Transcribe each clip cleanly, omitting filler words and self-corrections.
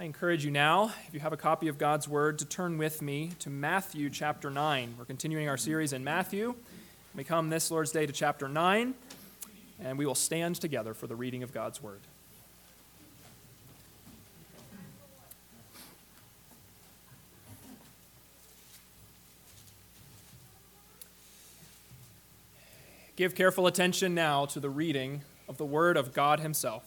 I encourage you now, if you have a copy of God's Word, to turn with me to Matthew chapter 9. We're continuing our series in Matthew. We come this Lord's Day to chapter 9, and we will stand together for the reading of God's Word. Give careful attention now to the reading of the Word of God Himself.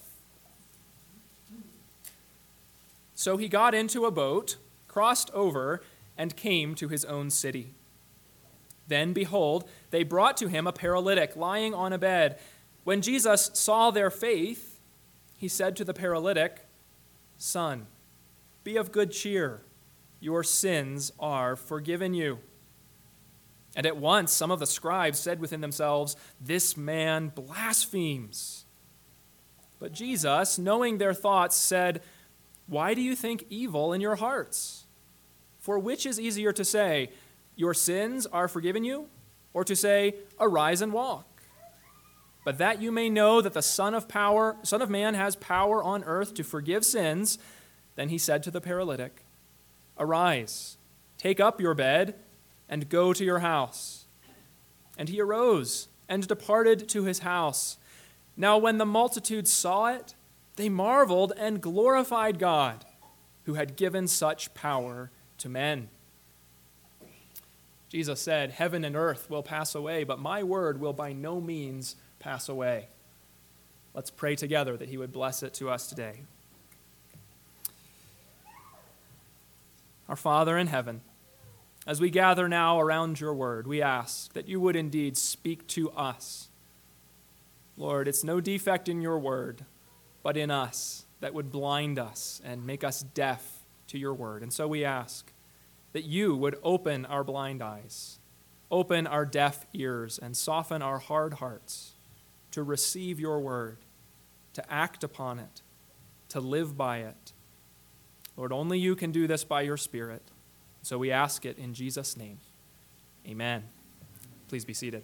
So he got into a boat, crossed over, and came to his own city. Then, behold, they brought to him a paralytic lying on a bed. When Jesus saw their faith, he said to the paralytic, "Son, be of good cheer. Your sins are forgiven you." And at once some of the scribes said within themselves, "This man blasphemes." But Jesus, knowing their thoughts, said, "Why do you think evil in your hearts? For which is easier to say, 'Your sins are forgiven you,' or to say, 'Arise and walk'? But that you may know that the Son of Man has power on earth to forgive sins," then he said to the paralytic, "Arise, take up your bed, and go to your house." And he arose and departed to his house. Now when the multitude saw it, they marveled and glorified God, who had given such power to men. Jesus said, "Heaven and earth will pass away, but my word will by no means pass away." Let's pray together that he would bless it to us today. Our Father in heaven, as we gather now around your word, we ask that you would indeed speak to us. Lord, it's no defect in your word, but in us that would blind us and make us deaf to your word. And so we ask that you would open our blind eyes, open our deaf ears, and soften our hard hearts to receive your word, to act upon it, to live by it. Lord, only you can do this by your Spirit. So we ask it in Jesus' name. Amen. Please be seated.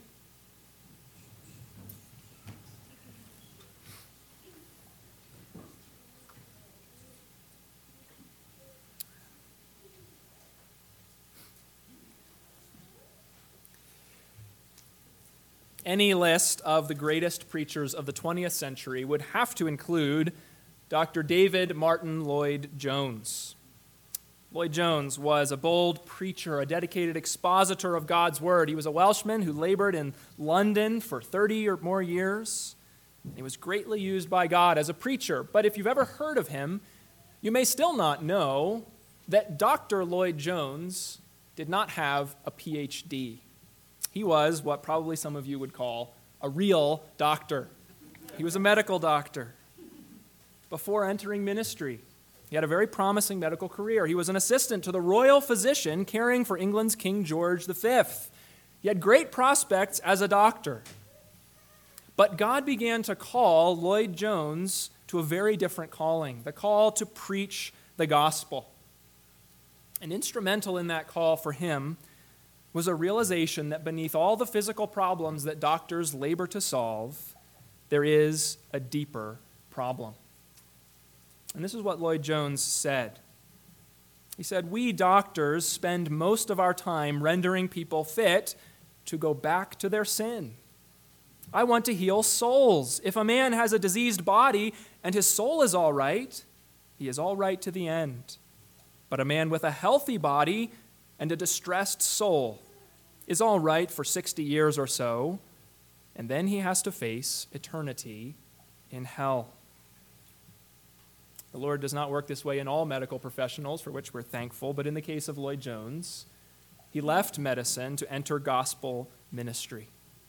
Any list of the greatest preachers of the 20th century would have to include Dr. David Martyn Lloyd-Jones. Lloyd-Jones was a bold preacher, a dedicated expositor of God's word. He was a Welshman who labored in London for 30 or more years. He was greatly used by God as a preacher. But if you've ever heard of him, you may still not know that Dr. Lloyd-Jones did not have a PhD. He was what probably some of you would call a real doctor. He was a medical doctor. Before entering ministry, he had a very promising medical career. He was an assistant to the royal physician caring for England's King George V. He had great prospects as a doctor. But God began to call Lloyd-Jones to a very different calling, the call to preach the gospel. And instrumental in that call for him was a realization that beneath all the physical problems that doctors labor to solve, there is a deeper problem. And this is what Lloyd-Jones said. He said, "We doctors spend most of our time rendering people fit to go back to their sin. I want to heal souls. If a man has a diseased body and his soul is all right, he is all right to the end. But a man with a healthy body and a distressed soul is all right for 60 years or so, and then he has to face eternity in hell." The Lord does not work this way in all medical professionals, for which we're thankful, but in the case of Lloyd-Jones, he left medicine to enter gospel ministry.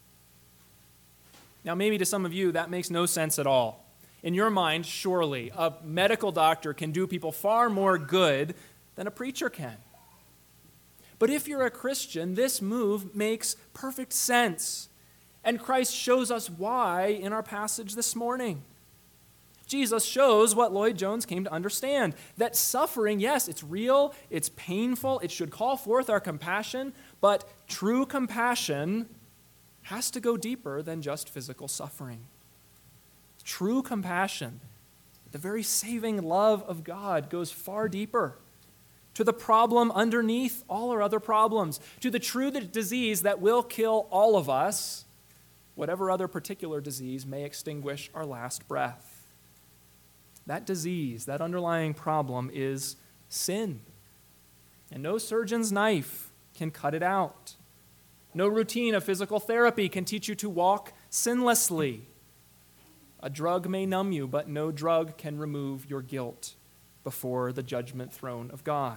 Now, maybe to some of you, that makes no sense at all. In your mind, surely, a medical doctor can do people far more good than a preacher can. But if you're a Christian, this move makes perfect sense. And Christ shows us why in our passage this morning. Jesus shows what Lloyd-Jones came to understand, that suffering, yes, it's real, it's painful, it should call forth our compassion, but true compassion has to go deeper than just physical suffering. True compassion The very saving love of God goes far deeper to the problem underneath all our other problems, to the true disease that will kill all of us, whatever other particular disease may extinguish our last breath. That disease, that underlying problem is sin. And no surgeon's knife can cut it out. No routine of physical therapy can teach you to walk sinlessly. A drug may numb you, but no drug can remove your guilt before the judgment throne of God.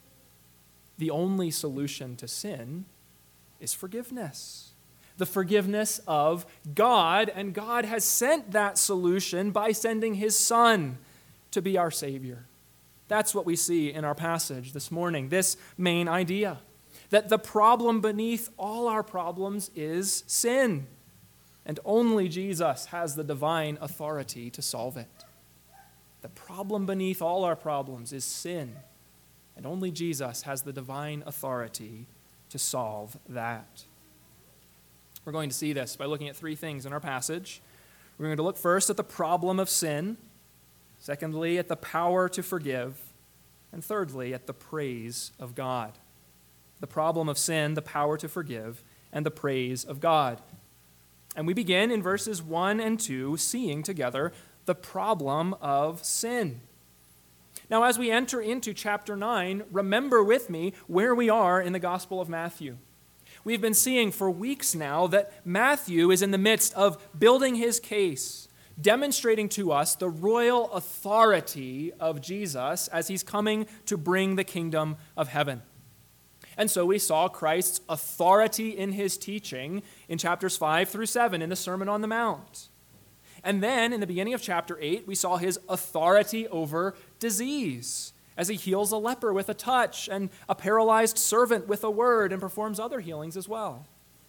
The only solution to sin is forgiveness. The forgiveness of God, and God has sent that solution by sending his Son to be our Savior. That's what we see in our passage this morning, this main idea, that the problem beneath all our problems is sin. And only Jesus has the divine authority to solve it. The problem beneath all our problems is sin. And only Jesus has the divine authority to solve that. We're going to see this by looking at three things in our passage. We're going to look first at the problem of sin. Secondly, at the power to forgive. And thirdly, at the praise of God. The problem of sin, the power to forgive, and the praise of God. And we begin in verses 1 and 2, seeing together the problem of sin. Now, as we enter into chapter 9, remember with me where we are in the Gospel of Matthew. We've been seeing for weeks now that Matthew is in the midst of building his case, demonstrating to us the royal authority of Jesus as he's coming to bring the kingdom of heaven. And so we saw Christ's authority in his teaching in chapters 5 through 7 in the Sermon on the Mount. And then in the beginning of chapter 8, we saw his authority over disease as he heals a leper with a touch and a paralyzed servant with a word and performs other healings as well.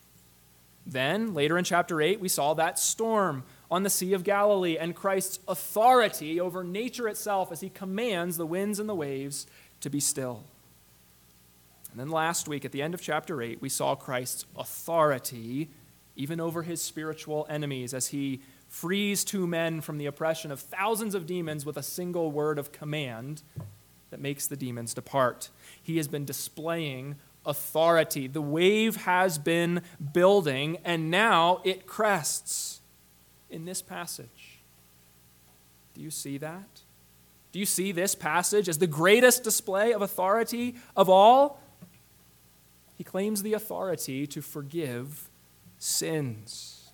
Then, later in chapter 8, we saw that storm on the Sea of Galilee and Christ's authority over nature itself as he commands the winds and the waves to be still. And then last week, at the end of chapter 8, we saw Christ's authority even over his spiritual enemies as he frees two men from the oppression of thousands of demons with a single word of command that makes the demons depart. He has been displaying authority. The wave has been building, and now it crests in this passage. Do you see that? Do you see this passage as the greatest display of authority of all? He claims the authority to forgive sins.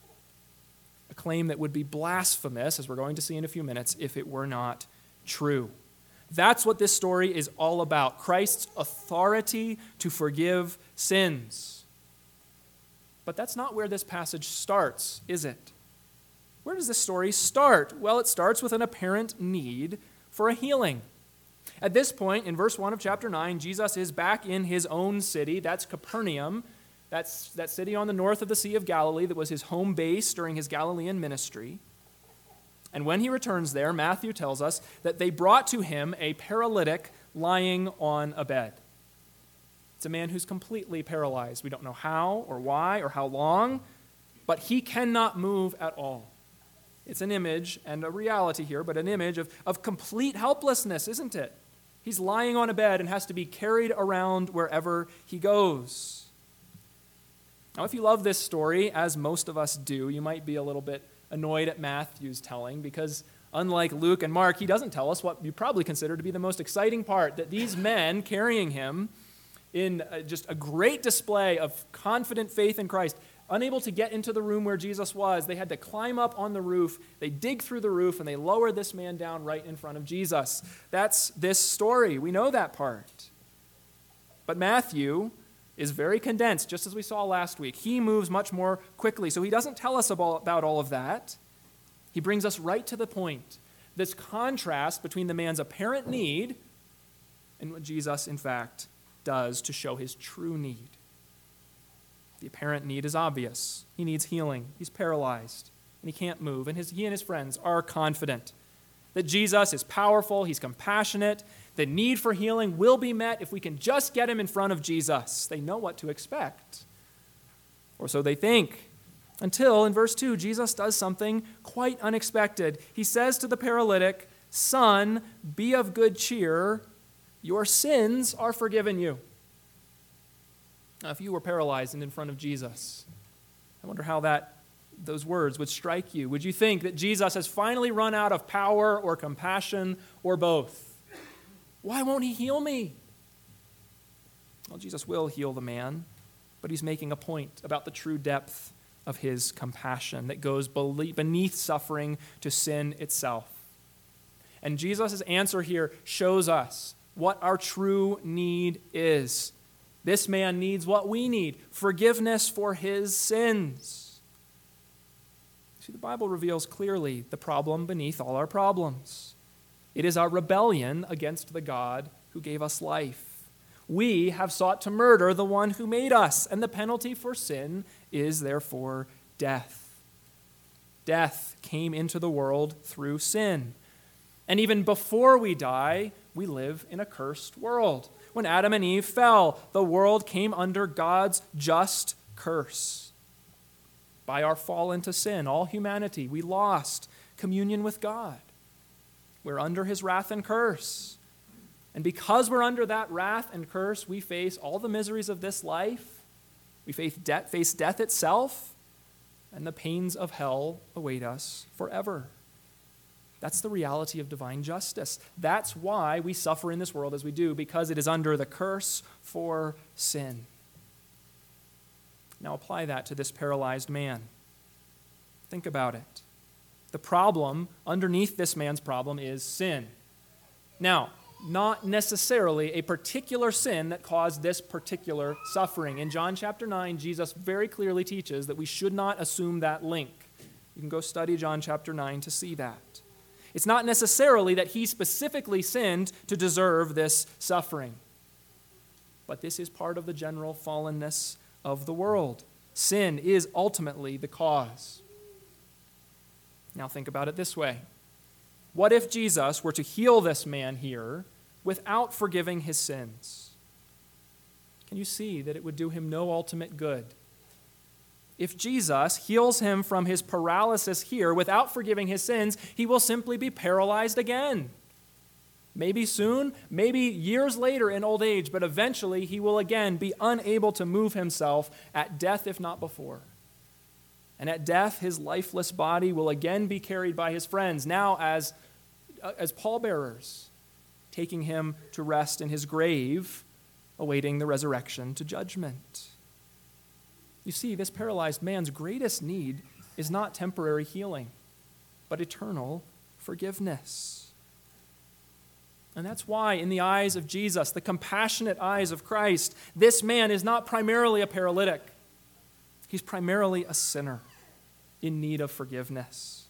A claim that would be blasphemous, as we're going to see in a few minutes, if it were not true. That's what this story is all about. Christ's authority to forgive sins. But that's not where this passage starts, is it? Where does this story start? Well, it starts with an apparent need for a healing. At this point, in verse 1 of chapter 9, Jesus is back in his own city. That's Capernaum. That's that city on the north of the Sea of Galilee that was his home base during his Galilean ministry. And when he returns there, Matthew tells us that they brought to him a paralytic lying on a bed. It's a man who's completely paralyzed. We don't know how or why or how long, but he cannot move at all. It's an image and a reality here, but an image of complete helplessness, isn't it? He's lying on a bed and has to be carried around wherever he goes. Now, if you love this story, as most of us do, you might be a little bit annoyed at Matthew's telling, because unlike Luke and Mark, he doesn't tell us what you probably consider to be the most exciting part, that these men carrying him in just a great display of confident faith in Christ, unable to get into the room where Jesus was, they had to climb up on the roof, they dig through the roof, and they lower this man down right in front of Jesus. That's this story. We know that part. But Matthew is very condensed, just as we saw last week. He moves much more quickly, so he doesn't tell us about all of that. He brings us right to the point. This contrast between the man's apparent need and what Jesus, in fact, does to show his true need. The apparent need is obvious. He needs healing. He's paralyzed, and he can't move. And he and his friends are confident that Jesus is powerful, he's compassionate, the need for healing will be met if we can just get him in front of Jesus. They know what to expect, or so they think, until in verse 2, Jesus does something quite unexpected. He says to the paralytic, Son, be of good cheer, your sins are forgiven you. Now, if you were paralyzed and in front of Jesus, I wonder how those words would strike you. Would you think that Jesus has finally run out of power or compassion or both? Why won't he heal me? Well, Jesus will heal the man, but he's making a point about the true depth of his compassion that goes beneath suffering to sin itself. And Jesus' answer here shows us what our true need is. This man needs what we need, forgiveness for his sins. See, the Bible reveals clearly the problem beneath all our problems. It is our rebellion against the God who gave us life. We have sought to murder the one who made us, and the penalty for sin is therefore death. Death came into the world through sin. And even before we die, we live in a cursed world. When Adam and Eve fell, the world came under God's just curse. By our fall into sin, all humanity, we lost communion with God. We're under his wrath and curse. And because we're under that wrath and curse, we face all the miseries of this life. We face death itself, and the pains of hell await us forever. That's the reality of divine justice. That's why we suffer in this world as we do, because it is under the curse for sin. Now apply that to this paralyzed man. Think about it. The problem underneath this man's problem is sin. Now, not necessarily a particular sin that caused this particular suffering. In John chapter 9, Jesus very clearly teaches that we should not assume that link. You can go study John chapter 9 to see that. It's not necessarily that he specifically sinned to deserve this suffering. But this is part of the general fallenness of the world. Sin is ultimately the cause. Now think about it this way. What if Jesus were to heal this man here without forgiving his sins? Can you see that it would do him no ultimate good? If Jesus heals him from his paralysis here without forgiving his sins, he will simply be paralyzed again. Maybe soon, maybe years later in old age, but eventually he will again be unable to move himself at death, if not before. And at death, his lifeless body will again be carried by his friends, now as pallbearers, taking him to rest in his grave, awaiting the resurrection to judgment. You see, this paralyzed man's greatest need is not temporary healing, but eternal forgiveness. And that's why, in the eyes of Jesus, the compassionate eyes of Christ, this man is not primarily a paralytic. He's primarily a sinner in need of forgiveness.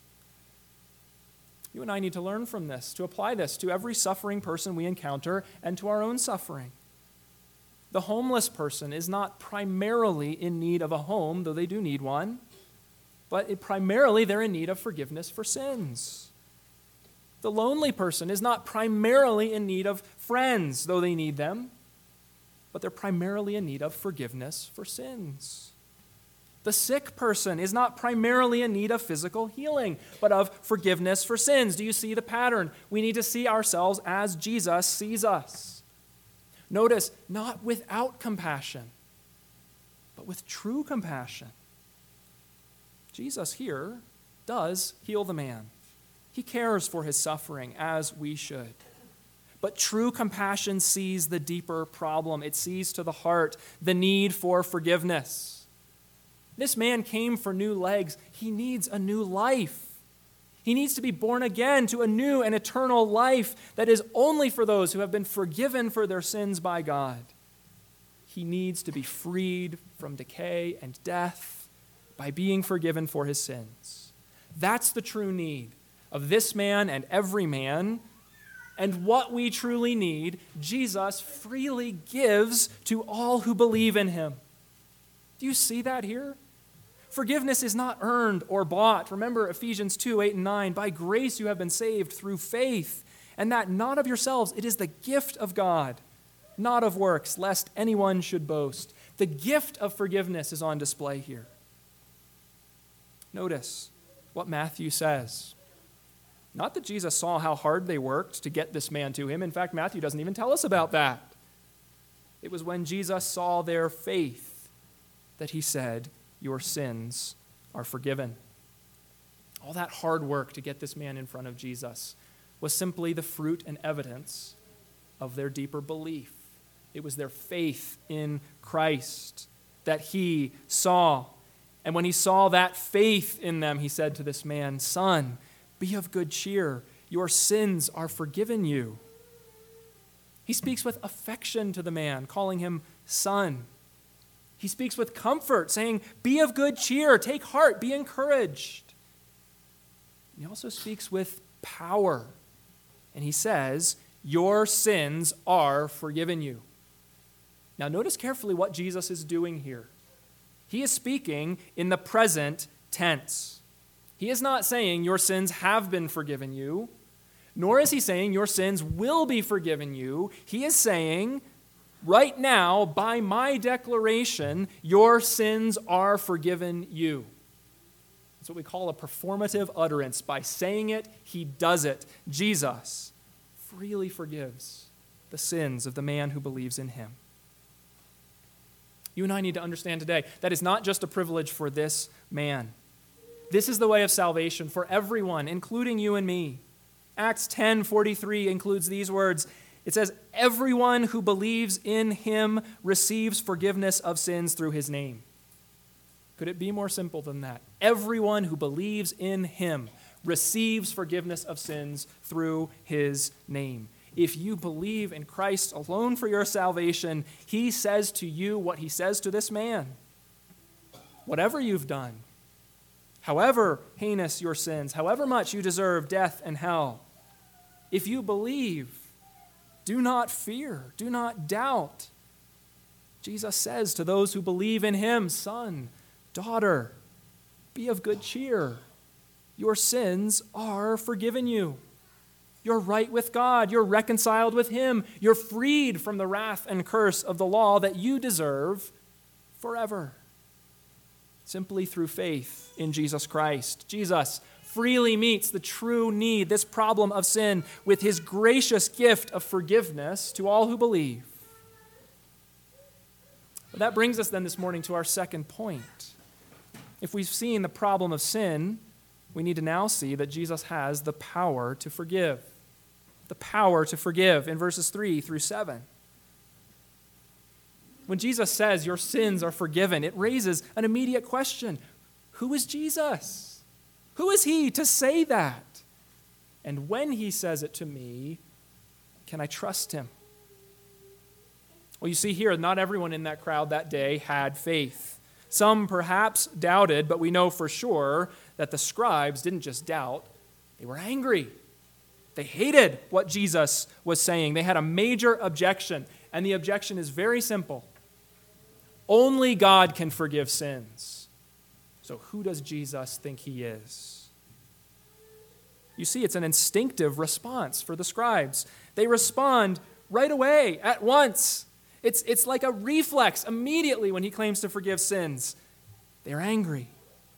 You and I need to learn from this, to apply this to every suffering person we encounter and to our own suffering. The homeless person is not primarily in need of a home, though they do need one, but primarily they're in need of forgiveness for sins. The lonely person is not primarily in need of friends, though they need them, but they're primarily in need of forgiveness for sins. The sick person is not primarily in need of physical healing, but of forgiveness for sins. Do you see the pattern? We need to see ourselves as Jesus sees us. Notice, not without compassion, but with true compassion. Jesus here does heal the man. He cares for his suffering as we should. But true compassion sees the deeper problem. It sees to the heart the need for forgiveness. This man came for new legs. He needs a new life. He needs to be born again to a new and eternal life that is only for those who have been forgiven for their sins by God. He needs to be freed from decay and death by being forgiven for his sins. That's the true need of this man and every man. And what we truly need, Jesus freely gives to all who believe in him. Do you see that here? Forgiveness is not earned or bought. Remember Ephesians 2, 8 and 9. By grace you have been saved through faith, and that not of yourselves. It is the gift of God, not of works, lest anyone should boast. The gift of forgiveness is on display here. Notice what Matthew says. Not that Jesus saw how hard they worked to get this man to him. In fact, Matthew doesn't even tell us about that. It was when Jesus saw their faith that he said, "Your sins are forgiven." All that hard work to get this man in front of Jesus was simply the fruit and evidence of their deeper belief. It was their faith in Christ that he saw. And when he saw that faith in them, he said to this man, "Son, be of good cheer. Your sins are forgiven you." He speaks with affection to the man, calling him son. He speaks with comfort, saying, "Be of good cheer. Take heart. Be encouraged." He also speaks with power. And he says, "Your sins are forgiven you." Now notice carefully what Jesus is doing here. He is speaking in the present tense. He is not saying your sins have been forgiven you, nor is he saying your sins will be forgiven you. He is saying, right now, by my declaration, your sins are forgiven you. It's what we call a performative utterance. By saying it, he does it. Jesus freely forgives the sins of the man who believes in him. You and I need to understand today that is not just a privilege for this man. This is the way of salvation for everyone, including you and me. Acts 10:43 includes these words. It says, "Everyone who believes in him receives forgiveness of sins through his name." Could it be more simple than that? Everyone who believes in him receives forgiveness of sins through his name. If you believe in Christ alone for your salvation, he says to you what he says to this man. Whatever you've done, however heinous your sins, however much you deserve death and hell, if you believe, do not fear, do not doubt. Jesus says to those who believe in him, "Son, daughter, be of good cheer. Your sins are forgiven you. You're right with God. You're reconciled with him. You're freed from the wrath and curse of the law that you deserve forever." Simply through faith in Jesus Christ. Jesus freely meets the true need, this problem of sin, with his gracious gift of forgiveness to all who believe. But that brings us then this morning to our second point. If we've seen the problem of sin, we need to now see that Jesus has the power to forgive. The power to forgive in verses 3 through 7. When Jesus says your sins are forgiven, it raises an immediate question. Who is Jesus? Who is he to say that? And when he says it to me, can I trust him? Well, you see here, not everyone in that crowd that day had faith. Some perhaps doubted, but we know for sure that the scribes didn't just doubt, they were angry. They hated what Jesus was saying. They had a major objection, and the objection is very simple. Only God can forgive sins. So who does Jesus think he is? You see, it's an instinctive response for the scribes. They respond right away, at once. It's like a reflex immediately when he claims to forgive sins. They're angry.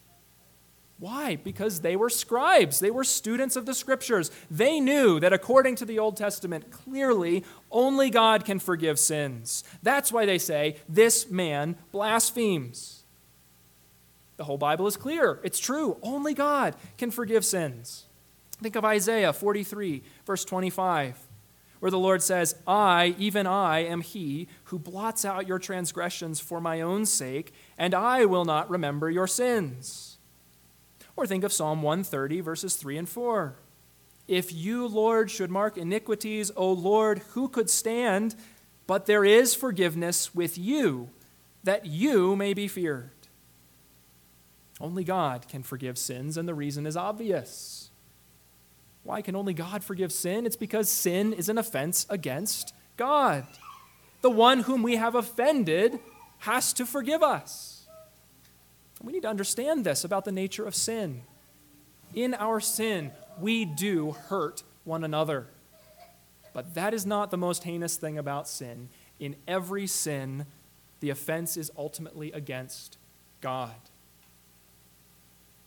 Why? Because they were scribes. They were students of the Scriptures. They knew that according to the Old Testament, clearly, only God can forgive sins. That's why they say, this man blasphemes. The whole Bible is clear. It's true. Only God can forgive sins. Think of Isaiah 43, verse 25, where the Lord says, I, even I, am he who blots out your transgressions for my own sake, and I will not remember your sins. Or think of Psalm 130, verses 3 and 4. If you, Lord, should mark iniquities, O Lord, who could stand? But there is forgiveness with you, that you may be feared. Only God can forgive sins, and the reason is obvious. Why can only God forgive sin? It's because sin is an offense against God. The one whom we have offended has to forgive us. We need to understand this about the nature of sin. In our sin, we do hurt one another. But that is not the most heinous thing about sin. In every sin, the offense is ultimately against God.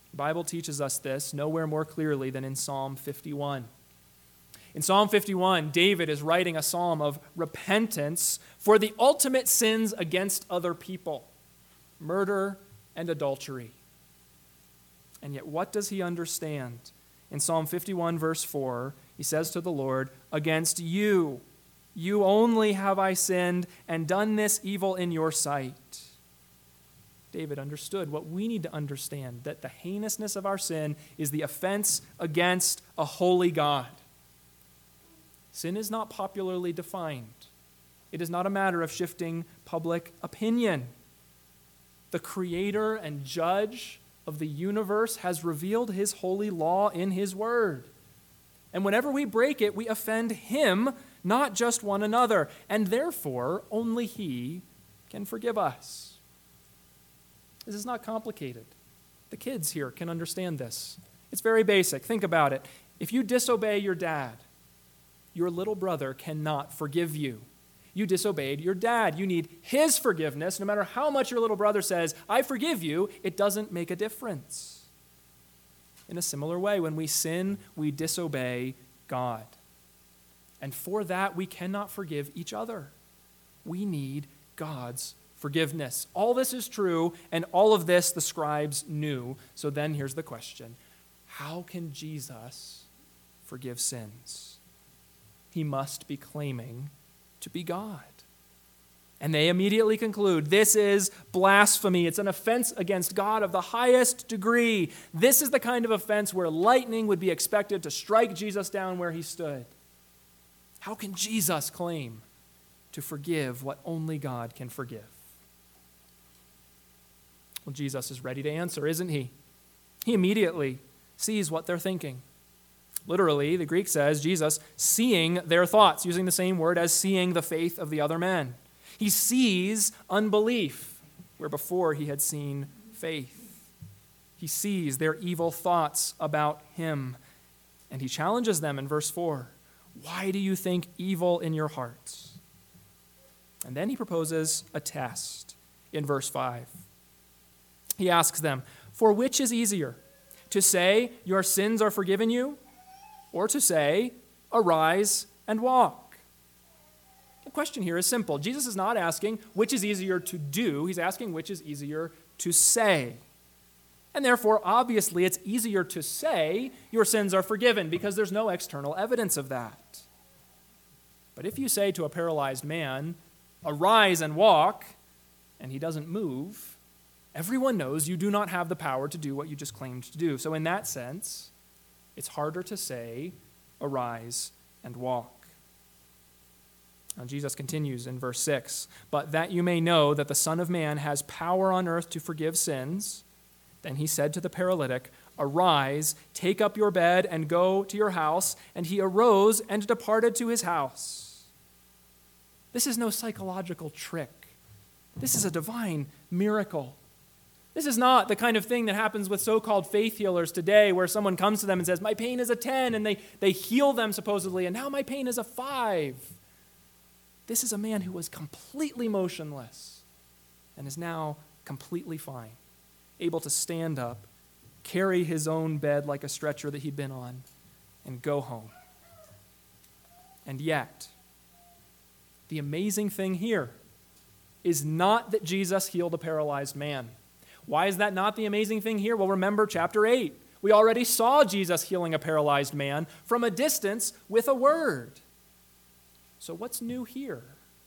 The Bible teaches us this nowhere more clearly than in Psalm 51. In Psalm 51, David is writing a psalm of repentance for the ultimate sins against other people, murder and adultery. And yet, what does he understand? In Psalm 51, verse 4, he says to the Lord, "Against you, you only have I sinned and done this evil in your sight." David understood what we need to understand, that the heinousness of our sin is the offense against a holy God. Sin is not popularly defined. It is not a matter of shifting public opinion. The creator and judge of the universe has revealed his holy law in his word. And whenever we break it, we offend him, not just one another. And therefore, only he can forgive us. This is not complicated. The kids here can understand this. It's very basic. Think about it. If you disobey your dad, your little brother cannot forgive you. You disobeyed your dad. You need his forgiveness. No matter how much your little brother says, "I forgive you," it doesn't make a difference. In a similar way, when we sin, we disobey God. And for that, we cannot forgive each other. We need God's forgiveness. All this is true, and all of this the scribes knew. So then here's the question: how can Jesus forgive sins? He must be claiming to be God. And they immediately conclude, this is blasphemy. It's an offense against God of the highest degree. This is the kind of offense where lightning would be expected to strike Jesus down where he stood. How can Jesus claim to forgive what only God can forgive? Well, Jesus is ready to answer, isn't he? He immediately sees what they're thinking. Literally, the Greek says Jesus seeing their thoughts, using the same word as seeing the faith of the other men. He sees unbelief where before he had seen faith. He sees their evil thoughts about him, and he challenges them in verse 4. Why do you think evil in your hearts? And then he proposes a test in verse 5. He asks them, for which is easier, to say your sins are forgiven you, or to say, arise and walk? The question here is simple. Jesus is not asking which is easier to do. He's asking which is easier to say. And therefore, obviously, it's easier to say your sins are forgiven because there's no external evidence of that. But if you say to a paralyzed man, arise and walk, and he doesn't move, everyone knows you do not have the power to do what you just claimed to do. So in that sense, it's harder to say, arise and walk. Now Jesus continues in verse 6, but that you may know that the Son of Man has power on earth to forgive sins, then he said to the paralytic, arise, take up your bed and go to your house. And he arose and departed to his house. This is no psychological trick. This is a divine miracle. This is not the kind of thing that happens with so-called faith healers today where someone comes to them and says, my pain is a 10, and they heal them supposedly, and now my pain is a 5. This is a man who was completely motionless and is now completely fine, able to stand up, carry his own bed like a stretcher that he'd been on, and go home. And yet, the amazing thing here is not that Jesus healed a paralyzed man. Why is that not the amazing thing here? Well, remember chapter 8. We already saw Jesus healing a paralyzed man from a distance with a word. So what's new here?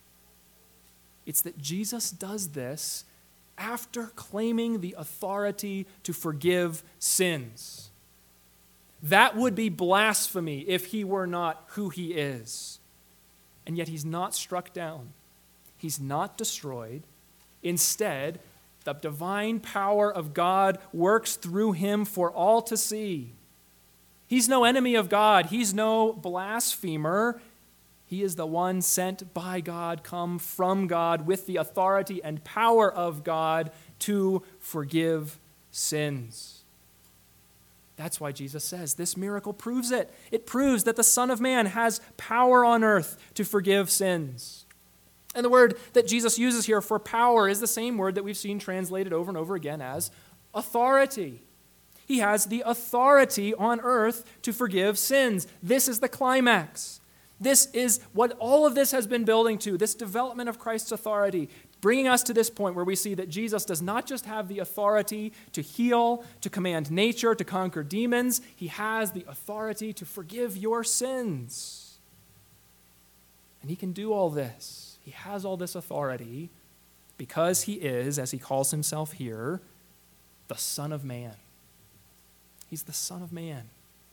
It's that Jesus does this after claiming the authority to forgive sins. That would be blasphemy if he were not who he is. And yet he's not struck down. He's not destroyed. Instead, the divine power of God works through him for all to see. He's no enemy of God. He's no blasphemer. He is the one sent by God, come from God, with the authority and power of God to forgive sins. That's why Jesus says this miracle proves it. It proves that the Son of Man has power on earth to forgive sins. And the word that Jesus uses here for power is the same word that we've seen translated over and over again as authority. He has the authority on earth to forgive sins. This is the climax. This is what all of this has been building to, this development of Christ's authority, bringing us to this point where we see that Jesus does not just have the authority to heal, to command nature, to conquer demons. He has the authority to forgive your sins. And he can do all this. He has all this authority because he is, as he calls himself here, the Son of Man. He's the Son of Man.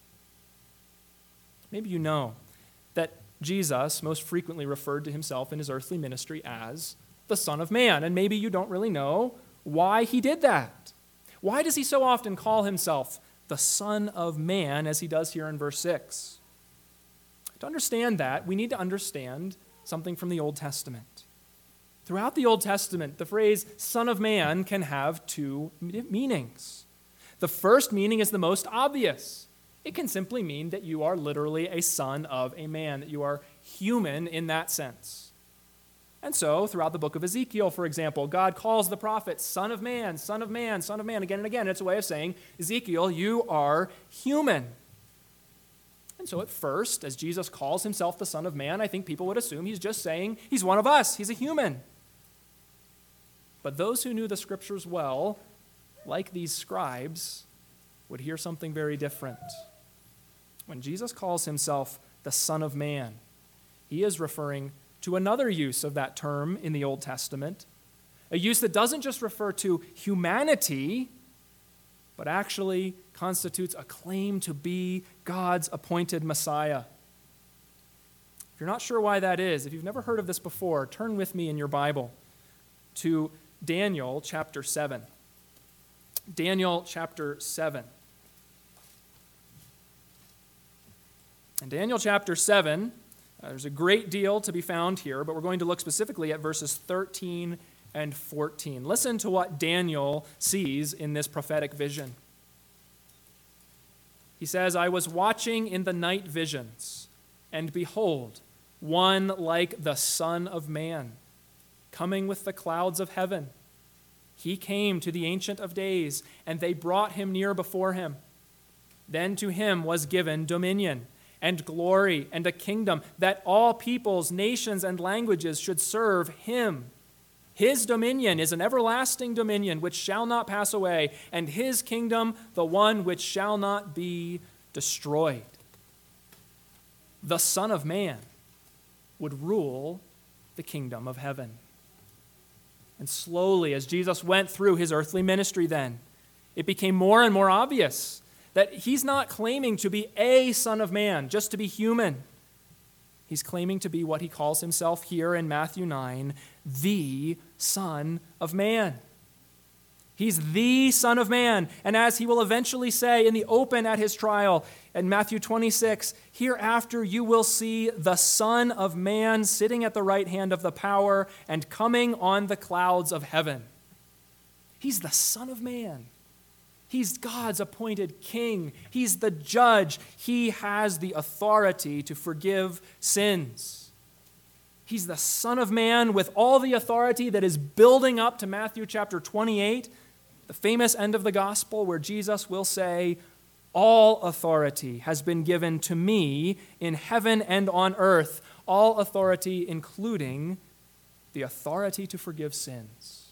Maybe you know that Jesus most frequently referred to himself in his earthly ministry as the Son of Man, and maybe you don't really know why he did that. Why does he so often call himself the Son of Man as he does here in verse 6? To understand that, we need to understand something from the Old Testament. Throughout the Old Testament, the phrase Son of Man can have two meanings. The first meaning is the most obvious. It can simply mean that you are literally a son of a man, that you are human in that sense. And so, throughout the book of Ezekiel, for example, God calls the prophet Son of Man, Son of Man, Son of Man, again and again. It's a way of saying, Ezekiel, you are human. And so at first, as Jesus calls himself the Son of Man, I think people would assume he's just saying he's one of us, he's a human. But those who knew the Scriptures well, like these scribes, would hear something very different. When Jesus calls himself the Son of Man, he is referring to another use of that term in the Old Testament, a use that doesn't just refer to humanity, but actually constitutes a claim to be God's appointed Messiah. If you're not sure why that is, if you've never heard of this before, turn with me in your Bible to Daniel chapter 7. Daniel chapter 7. In Daniel chapter 7, there's a great deal to be found here, but we're going to look specifically at verses 13 and 14. Listen to what Daniel sees in this prophetic vision. He says, I was watching in the night visions, and behold, one like the Son of Man, coming with the clouds of heaven. He came to the Ancient of Days, and they brought him near before him. Then to him was given dominion and glory and a kingdom, that all peoples, nations, and languages should serve him. His dominion is an everlasting dominion which shall not pass away, and his kingdom the one which shall not be destroyed. The Son of Man would rule the kingdom of heaven. And slowly, as Jesus went through his earthly ministry then, it became more and more obvious that he's not claiming to be a Son of Man, just to be human. He's claiming to be what he calls himself here in Matthew 9, the Son of Man. He's the Son of Man. And as he will eventually say in the open at his trial, in Matthew 26, hereafter you will see the Son of Man sitting at the right hand of the power and coming on the clouds of heaven. He's the Son of Man. He's God's appointed king. He's the judge. He has the authority to forgive sins. He's the Son of Man with all the authority that is building up to Matthew chapter 28, the famous end of the gospel where Jesus will say, all authority has been given to me in heaven and on earth, all authority including the authority to forgive sins.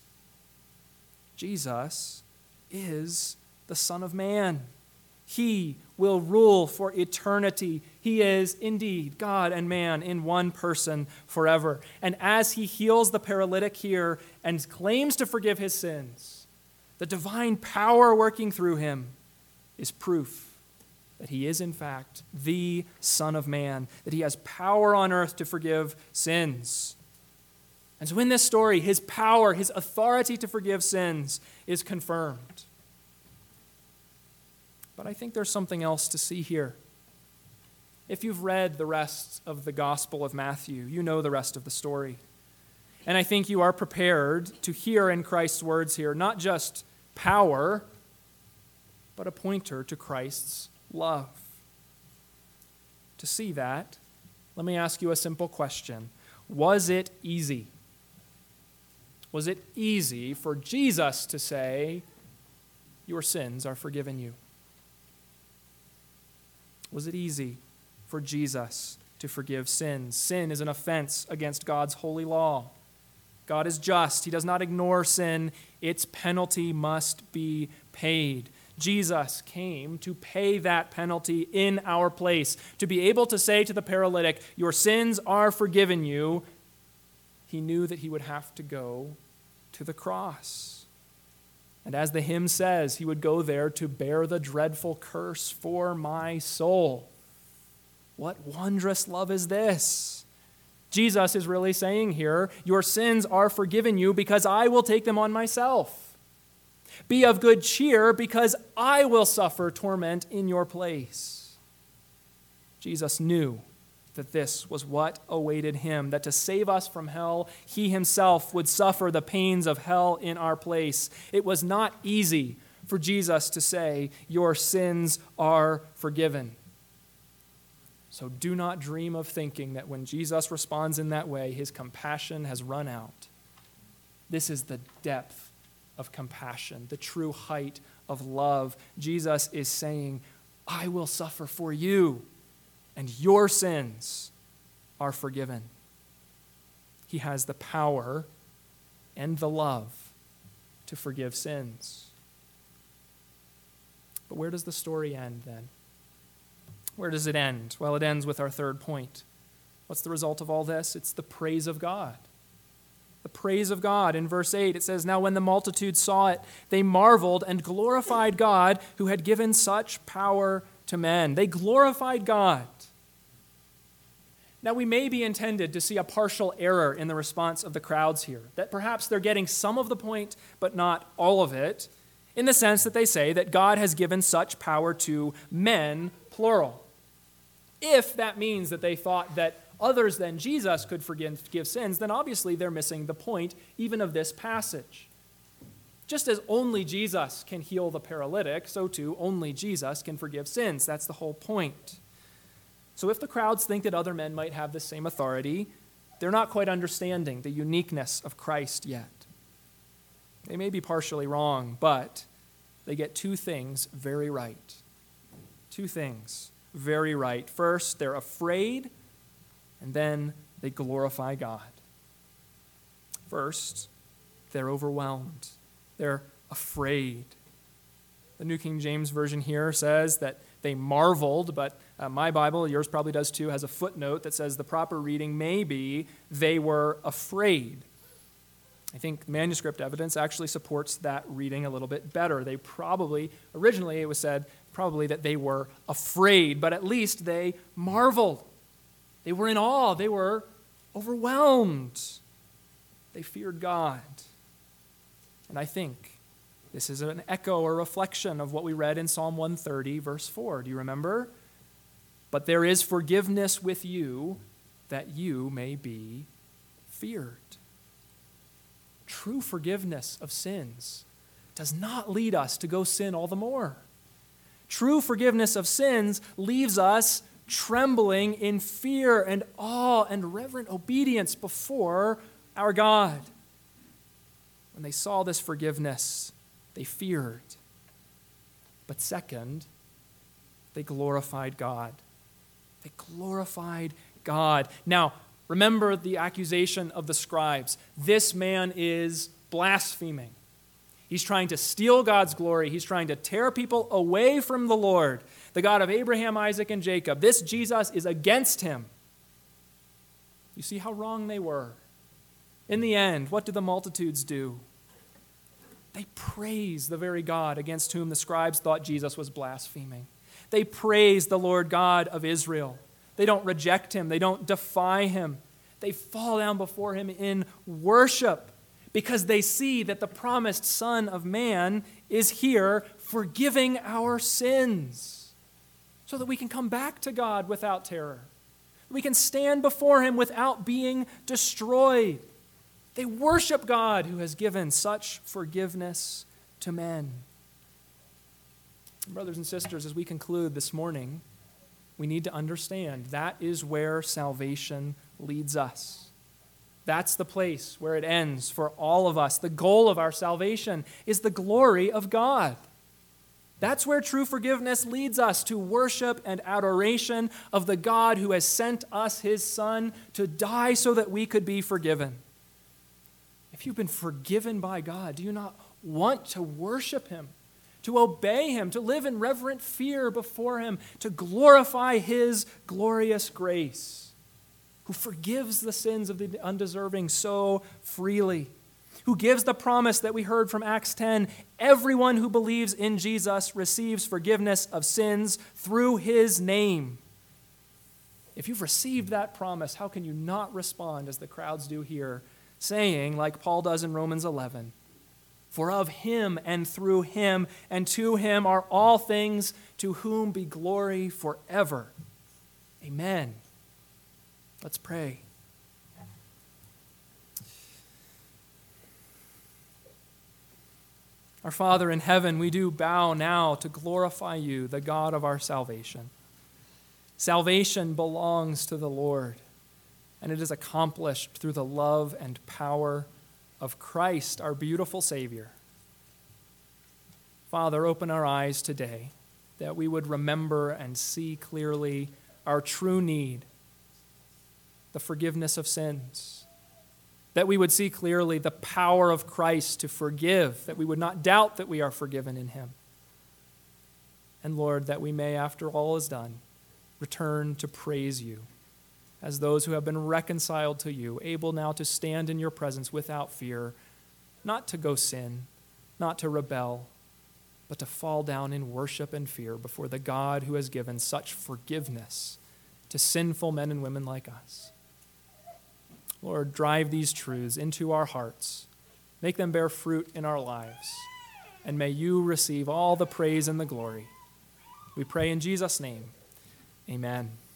Jesus is the Son of Man. He will rule for eternity. He is indeed God and man in one person forever. And as he heals the paralytic here and claims to forgive his sins, the divine power working through him is proof that he is in fact the Son of Man, that he has power on earth to forgive sins. And so in this story, his power, his authority to forgive sins is confirmed. But I think there's something else to see here. If you've read the rest of the Gospel of Matthew, you know the rest of the story. And I think you are prepared to hear in Christ's words here not just power, but a pointer to Christ's love. To see that, let me ask you a simple question. Was it easy? Was it easy for Jesus to say, your sins are forgiven you? Was it easy for Jesus to forgive sins? Sin is an offense against God's holy law. God is just. He does not ignore sin. Its penalty must be paid. Jesus came to pay that penalty in our place, to be able to say to the paralytic, "Your sins are forgiven you." He knew that he would have to go to the cross. And as the hymn says, he would go there to bear the dreadful curse for my soul. What wondrous love is this? Jesus is really saying here, your sins are forgiven you because I will take them on myself. Be of good cheer because I will suffer torment in your place. Jesus knew that this was what awaited him, that to save us from hell, he himself would suffer the pains of hell in our place. It was not easy for Jesus to say, your sins are forgiven. So do not dream of thinking that when Jesus responds in that way, his compassion has run out. This is the depth of compassion, the true height of love. Jesus is saying, I will suffer for you, and your sins are forgiven. He has the power and the love to forgive sins. But where does the story end then? Where does it end? Well, it ends with our third point. What's the result of all this? It's the praise of God. The praise of God. In verse 8, it says, now when the multitude saw it, they marveled and glorified God who had given such power to men. They glorified God. Now, we may be intended to see a partial error in the response of the crowds here, that perhaps they're getting some of the point, but not all of it, in the sense that they say that God has given such power to men, plural. If that means that they thought that others than Jesus could forgive sins, then obviously they're missing the point even of this passage. Just as only Jesus can heal the paralytic, so too only Jesus can forgive sins. That's the whole point. So if the crowds think that other men might have the same authority, they're not quite understanding the uniqueness of Christ yet. They may be partially wrong, but they get two things very right. Two things very right. First, they're afraid, and then they glorify God. First, they're overwhelmed. They're afraid. The New King James Version here says that they marveled, but my Bible, yours probably does too, has a footnote that says the proper reading may be they were afraid. I think manuscript evidence actually supports that reading a little bit better. They probably, originally it was said probably that they were afraid, but at least they marveled. They were in awe. They were overwhelmed. They feared God. And I think this is an echo or reflection of what we read in Psalm 130, verse 4. Do you remember? But there is forgiveness with you that you may be feared. True forgiveness of sins does not lead us to go sin all the more. True forgiveness of sins leaves us trembling in fear and awe and reverent obedience before our God. When they saw this forgiveness, they feared. But second, they glorified God. They glorified God. Now, remember the accusation of the scribes. This man is blaspheming. He's trying to steal God's glory. He's trying to tear people away from the Lord, the God of Abraham, Isaac, and Jacob. This Jesus is against him. You see how wrong they were. In the end, what do the multitudes do? They praise the very God against whom the scribes thought Jesus was blaspheming. They praise the Lord God of Israel. They don't reject him. They don't defy him. They fall down before him in worship because they see that the promised Son of Man is here forgiving our sins so that we can come back to God without terror. We can stand before him without being destroyed. They worship God who has given such forgiveness to men. Brothers and sisters, as we conclude this morning, we need to understand that is where salvation leads us. That's the place where it ends for all of us. The goal of our salvation is the glory of God. That's where true forgiveness leads us, to worship and adoration of the God who has sent us his Son to die so that we could be forgiven. If you've been forgiven by God, do you not want to worship him, to obey him, to live in reverent fear before him, to glorify his glorious grace, who forgives the sins of the undeserving so freely, who gives the promise that we heard from Acts 10, everyone who believes in Jesus receives forgiveness of sins through his name. If you've received that promise, how can you not respond as the crowds do here, saying, like Paul does in Romans 11, "For of him and through him and to him are all things, to whom be glory forever. Amen." Let's pray. Our Father in heaven, we do bow now to glorify you, the God of our salvation. Salvation belongs to the Lord, and it is accomplished through the love and power of Christ, our beautiful Savior. Father, open our eyes today that we would remember and see clearly our true need, the forgiveness of sins, that we would see clearly the power of Christ to forgive, that we would not doubt that we are forgiven in him. And Lord, that we may, after all is done, return to praise you as those who have been reconciled to you, able now to stand in your presence without fear, not to go sin, not to rebel, but to fall down in worship and fear before the God who has given such forgiveness to sinful men and women like us. Lord, drive these truths into our hearts. Make them bear fruit in our lives. And may you receive all the praise and the glory. We pray in Jesus' name. Amen.